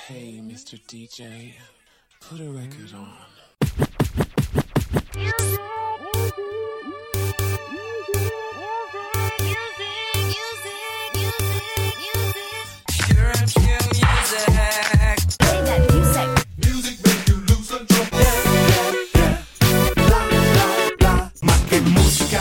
Hey, Mr. DJ, put a record on. Music make you lose control. Bla, bla, bla. Más que música.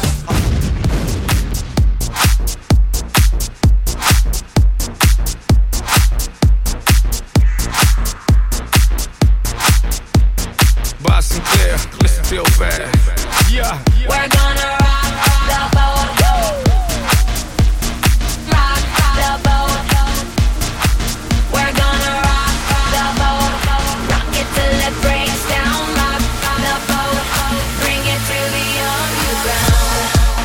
Boss Sinclair, listen feel bad. Yeah. We're gonna rock the boat. Rock the boat. We're gonna rock the boat. Rock it till it breaks down. Rock the boat. Bring it to the underground.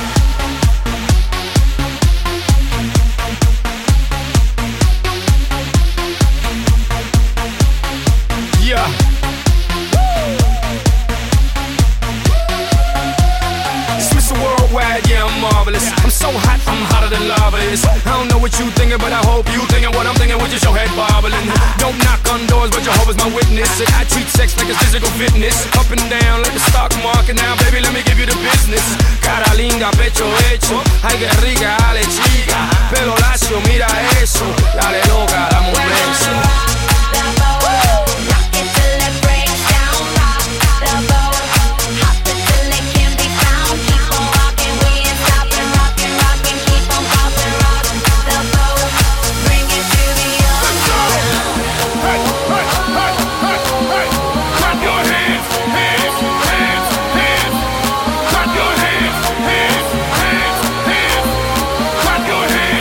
Yeah. It's Mr. Worldwide, yeah, I'm marvelous. I'm so hot, I'm hotter than lava is. I don't know what you thinking, but I hope you thinking what I'm thinking with just your head bobbling. Don't knock on doors, but Jehovah's my witness. And I treat sex like it's physical fitness. Up and down like the stock market. Now, baby, let me give you the business. Cara linda, pecho hecho. Ay, que rica, dale chica. Pelo lacio, mira eso. Dale loca, dame un beso. The boat. Rock it till it breaks down. Rock the boat. Hop it till it can't be found. Keep on rocking, we ain't stopping. Rockin', rockin', keep on poppin'. Rock the boat. Bring it to the underground. Hey, hey, hey, hey, hey. Clap your hands, hands, hands, hands. Clap your hands, hands, hands, hands. Clap your hands.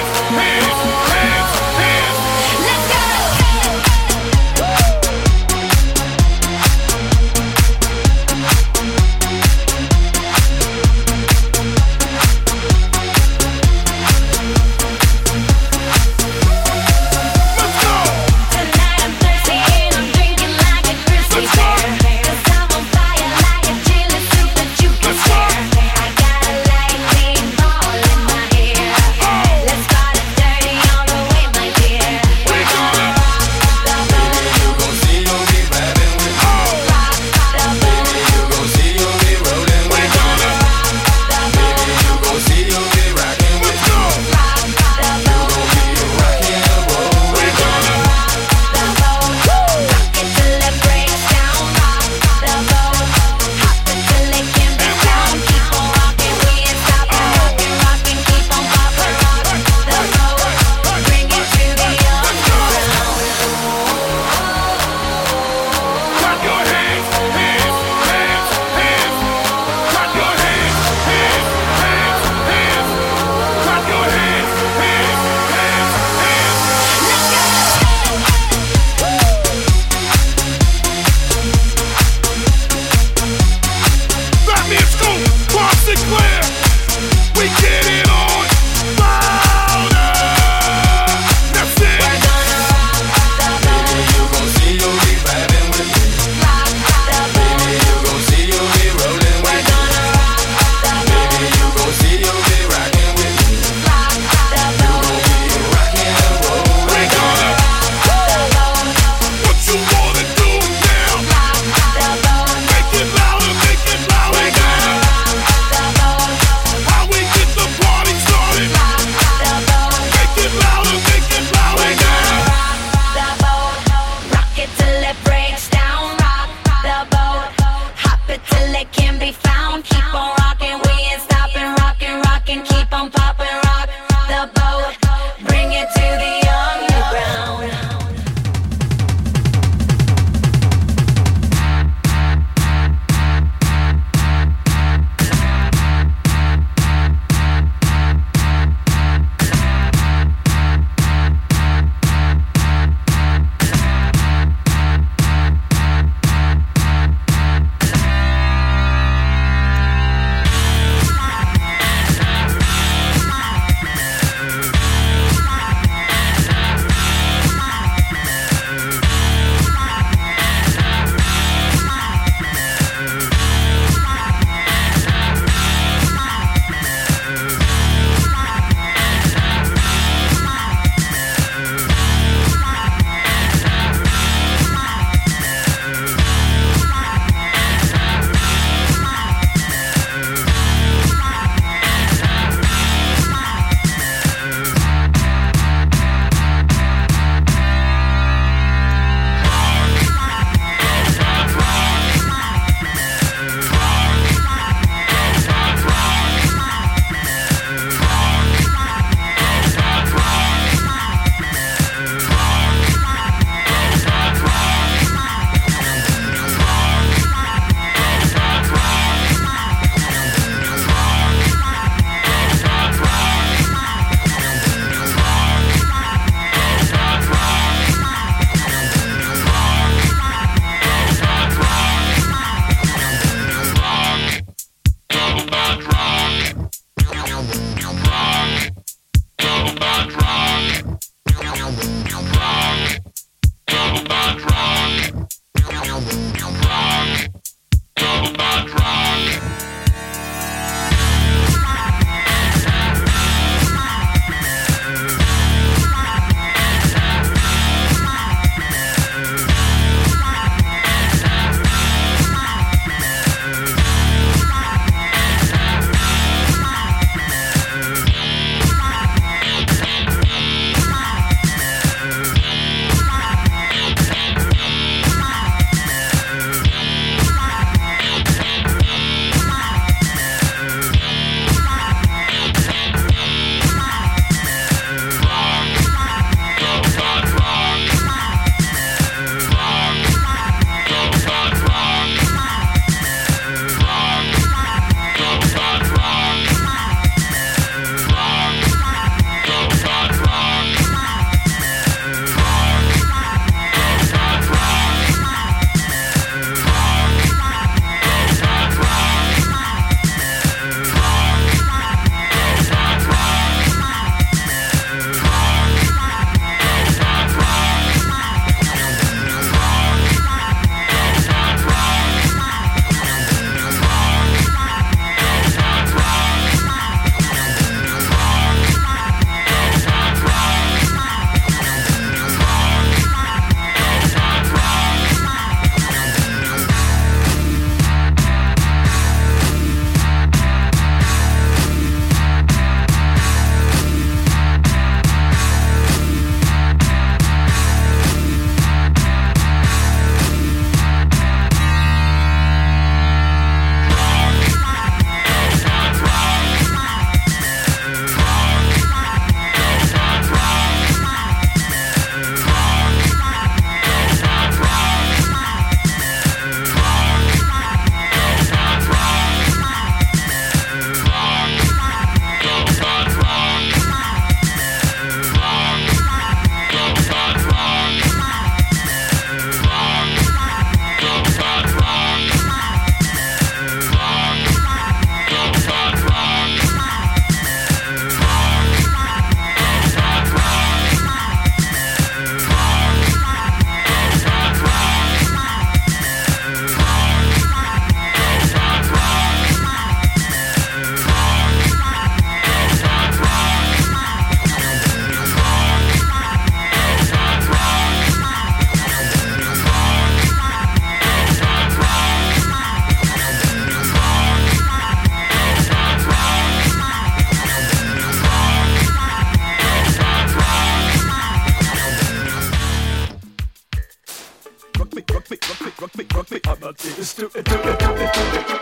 Just do it, do it, do it, do it.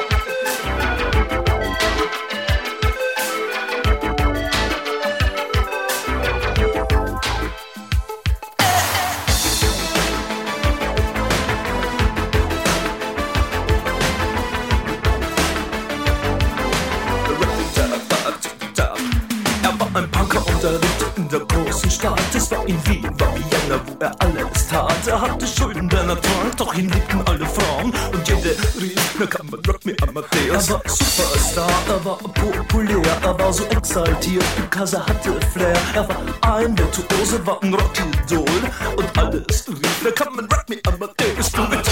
Ein Punker und er lebte in der großen Stadt. Es war in Wien, war Vienna, wo er alles tat. Er hatte Schulden, denn er trank, doch ihn liebten alle Frauen. Und jede rief, na kann man Rock Me Amadeus. Er war Superstar, er war populär, er war so exaltiert, because er hatte Flair. Er war ein Virtuose, war ein Rockidol. Und alles rief, na kann man Rock Me Amadeus. Du mit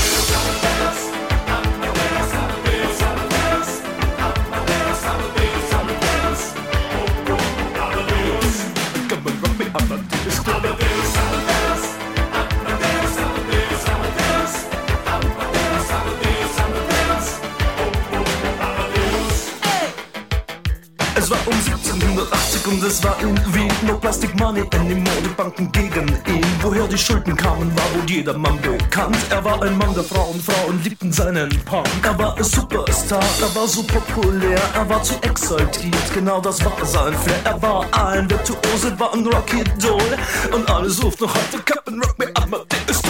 Es war um 1780 und es war in Wien. No Plastic Money anymore, die Banken gegen ihn. Woher die Schulden kamen, war wohl jedermann bekannt. Er war ein Mann der Frauen, Frauen liebten seinen Punk. Er war ein Superstar, er war so populär, er war zu exaltiert, genau das war sein Flair. Er war ein Virtuose, war ein Rockidol. Und alles ruft noch heute, Captain Rock Me Amadeus.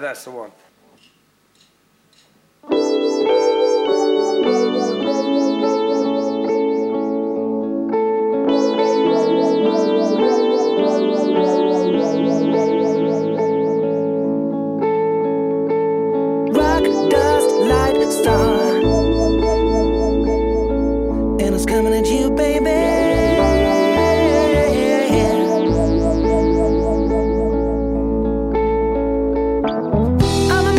That's the one. Rock, dust, light, star, and it's coming at you, baby. I'm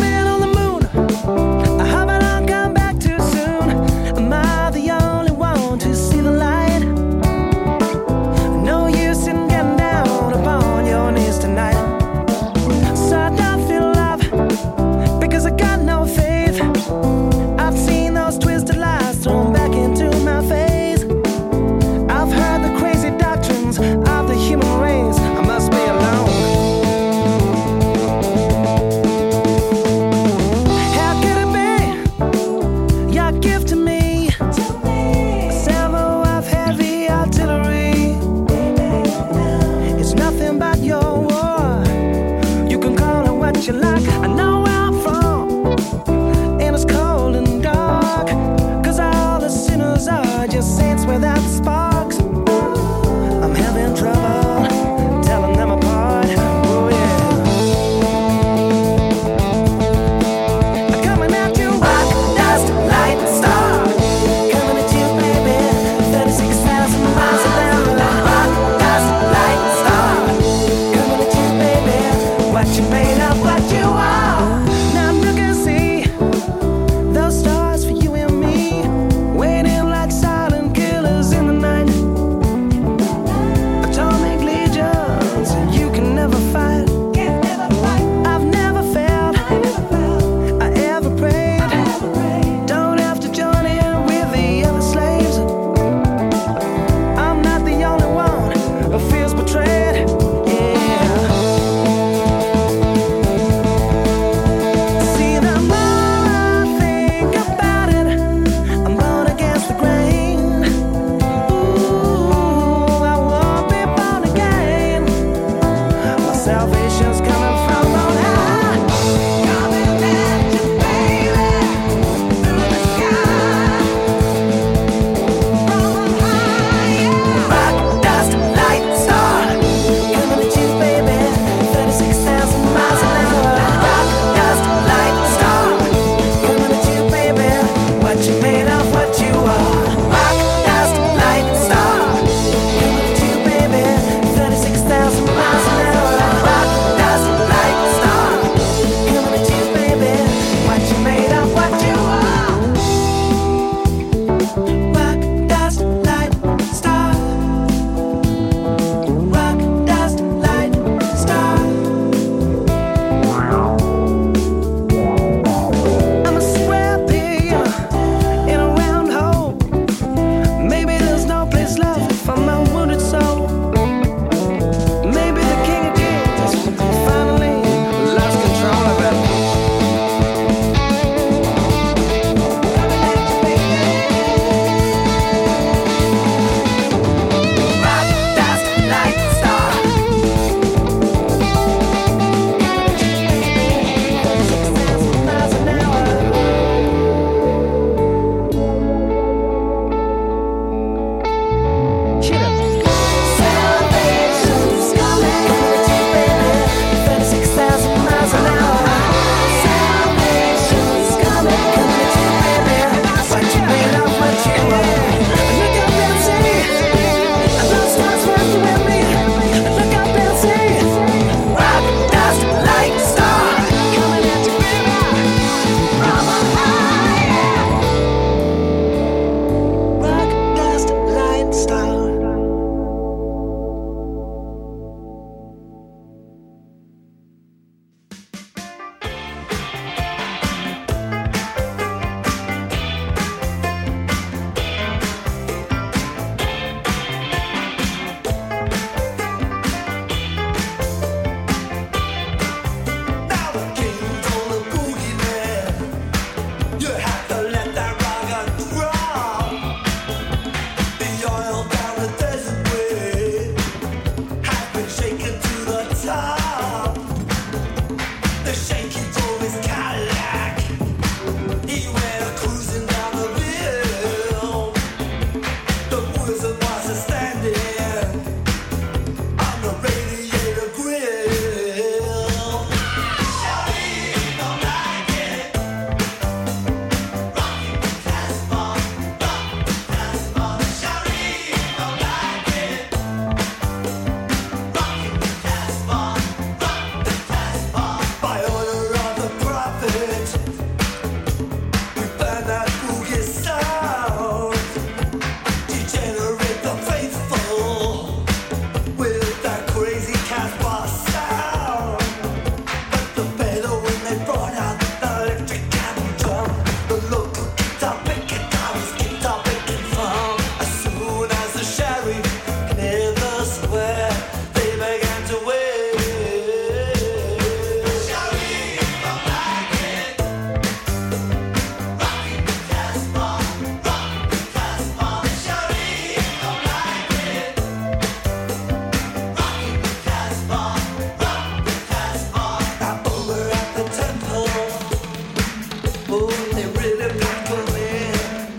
Oh, they really people in.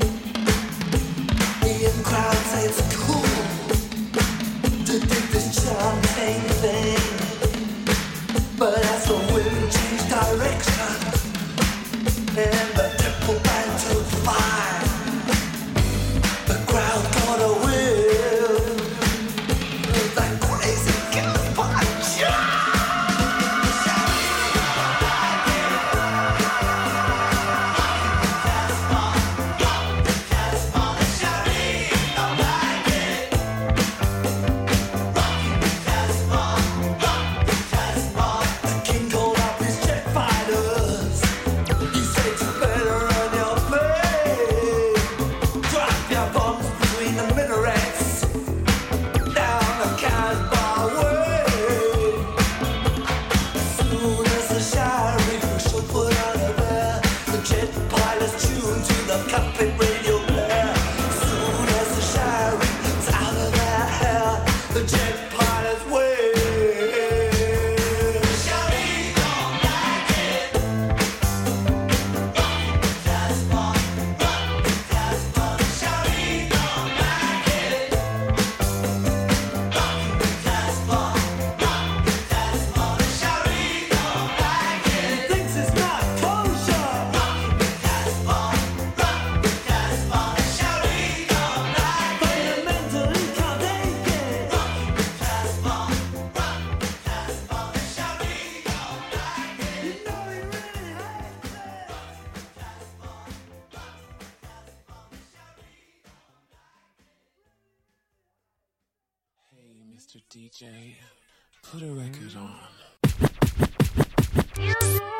The crowd say it's cool to dig this champagne thing. But as the wind changed direction and the tempo began to fire, the crowd got a whiff of that crazy gunfire. Mr. DJ, put a record on.